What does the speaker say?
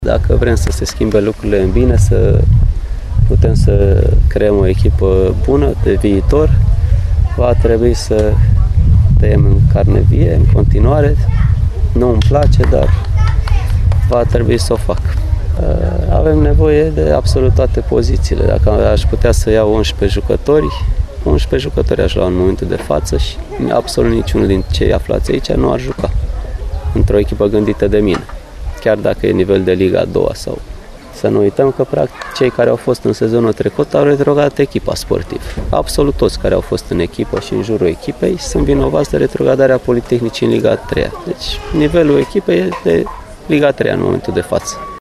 Dacă vrem să se schimbe lucrurile în bine, să putem să creăm o echipă bună de viitor, va trebui să tăiem în carne vie în continuare. Nu îmi place, dar va trebui să o fac. Avem nevoie de absolut toate pozițiile. Dacă aș putea să iau 11 jucători, 11 jucători aș lua în momentul de față și absolut niciunul din cei aflați aici nu ar juca într-o echipă gândită de mine, chiar dacă e nivel de Liga a doua sau... Să nu uităm că, practic, cei care au fost în sezonul trecut au retrogradat echipa sportivă. Absolut toți care au fost în echipă și în jurul echipei sunt vinovați de retrogradarea Politehnicii în Liga a 3-a. Deci, nivelul echipei e de Liga a 3-a în momentul de față.